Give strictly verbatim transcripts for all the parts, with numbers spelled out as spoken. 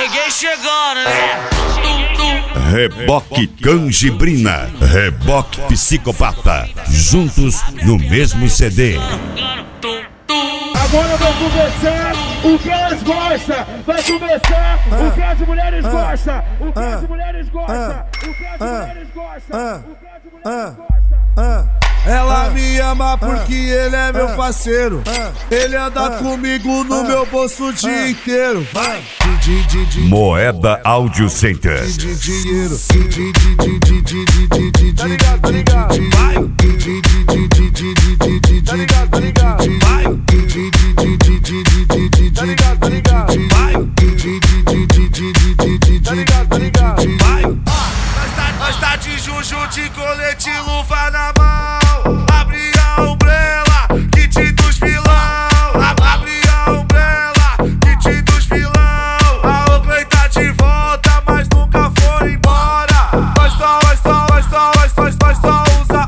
Cheguei chegando, né? Reboque Canjibrina, Reboque Psicopata, juntos no mesmo C D. Agora vai começar o que elas gostam. Vai começar o que as mulheres gostam. O que as mulheres gostam. O que as mulheres gostam. O que as mulheres gostam. Ela me ama porque ele é meu parceiro. Ele anda comigo no meu bolso o dia inteiro. Vai. Moeda Audio Center. Dinheiro. Tá ligado, tá ligado. Vai. Tá ligado, tá ligado. Vai. Tá ligado, tá ligado. Vai. Tá ligado, tá ligado. Vai. Nós tá de juju, de colete, luva na mão. Abre a umbrella, kit dos vilão. Abre a umbrella, kit dos vilão. A Oakley tá de volta, mas nunca foi embora. Nós só, nós só, nós só, nós só, nós só usa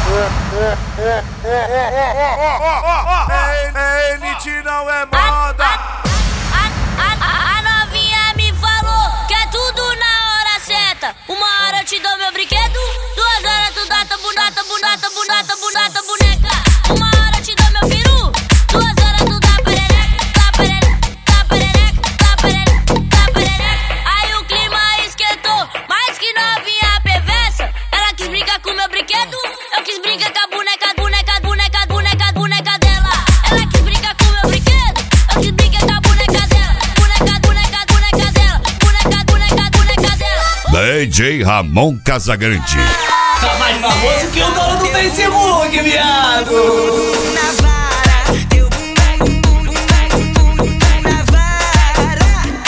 ó. É elite, não é moda. A, a, a, a novinha me falou que é tudo na hora certa. Uma hora eu te dou meu brinquedo, duas horas tu dá tua bunata, bunata, bunata, bunata, boneca. Uma hora eu te dou meu peru, duas horas tu dá perereca, dá perereca, dá perereca, dá perereca, dá perereca. Aí o clima esquentou, mais que novinha perversa. Ela quis brincar com meu brinquedo, eu quis brincar com a boneca, boneca, boneca, boneca, boneca dela. Ela quis brincar com meu brinquedo, eu quis brincar com a boneca dela. Boneca, boneca, boneca dela, boneca, boneca, boneca dela. D J Ramon Casagrande. Tá mais famoso que o dono do Facebook, viado. Na vara, teu bumbum, bumbum, bumbum, bumbum na vara.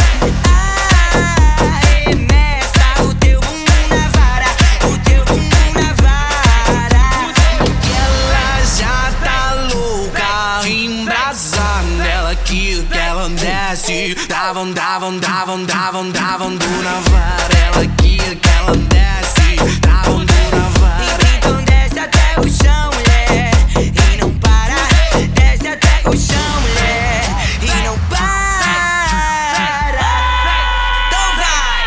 Arremessa o teu bumbum na vara, o teu bumbum na vara. Que ela já tá louca, embrasando. Ela que que ela desce, davam, davam, davam, davam, davam na vara. Ela que que ela desce, davam na vara. Então desce até o chão, mulher, e não para. Desce até o chão, mulher, e não para. Então vai,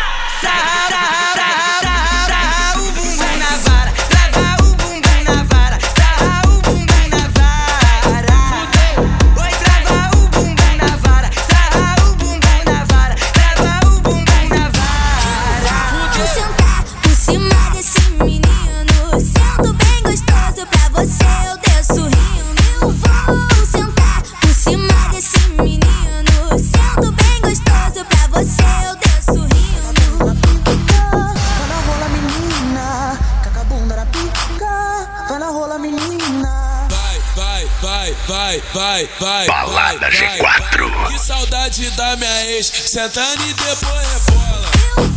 sarra o bumbum na vara, trava o bumbum na vara, sarra o bumbum na vara. Oi, trava o bumbum na vara, sarra o bumbum na vara, trava o bumbum na vara. Vou sentar por cima desse menino, sendo bem gostoso pra você, eu desço rindo. Eu vou sentar por cima desse menino, sendo bem gostoso pra você, eu desço rindo. Vai na rola, menina, caca a bunda na pica. Vai na rola, menina. Vai, vai, vai, vai, vai, vai. Balada G quatro. Que saudade da minha ex, sentando e depois rebola. Eu